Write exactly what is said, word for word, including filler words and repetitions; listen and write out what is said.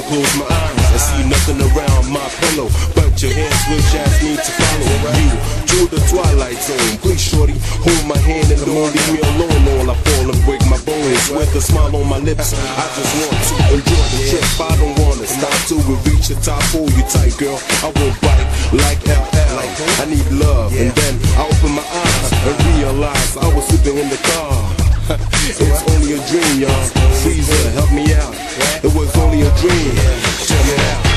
close my eyes, I see nothing around my pillow, but your hands switch ask me to follow you to the twilight zone. Please, shorty, hold my hand and don't leave me alone, or I fall and break my bones. With a smile on my lips, I just want to enjoy the trip. I don't wanna stop till we reach the top. Hold you tight, girl. I will bite like L L. I need love, and then I open my eyes and realize I was sleeping in the car. It's only a dream, y'all. Caesar, help me out. It was only a dream. Check it out.